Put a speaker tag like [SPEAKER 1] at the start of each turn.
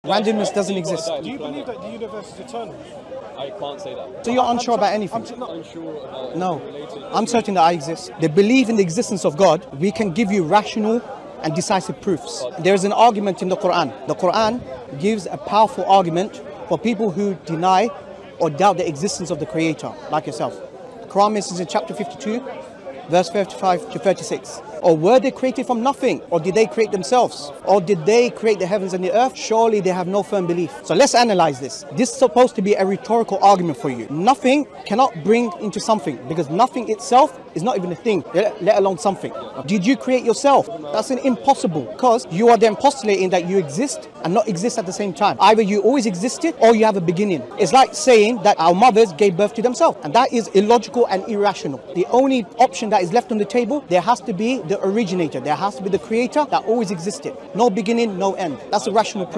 [SPEAKER 1] Randomness doesn't exist.
[SPEAKER 2] Do you believe that the universe is eternal?
[SPEAKER 3] I can't say that.
[SPEAKER 1] So you're unsure about anything?
[SPEAKER 2] I'm not
[SPEAKER 3] Unsure about
[SPEAKER 1] No.
[SPEAKER 3] related.
[SPEAKER 1] I'm certain that I exist. They believe in the existence of God. We can give you rational and decisive proofs. There is an argument in the Quran. The Quran gives a powerful argument for people who deny or doubt the existence of the Creator, like yourself. The Quran mentions in chapter 52, verse 35 to 36. Or were they created from nothing? Or did they create themselves? Or did they create the heavens and the earth? Surely they have no firm belief. So let's analyze this. This is supposed to be a rhetorical argument for you. Nothing cannot bring into something, because nothing itself is not even a thing, let alone something. Did you create yourself? That's an impossible, because you are then postulating that you exist and not exist at the same time. Either you always existed or you have a beginning. It's like saying that our mothers gave birth to themselves, and that is illogical and irrational. The only option that is left on the table, there has to be the originator, there has to be the creator that always existed. No beginning, no end. That's a rational proof.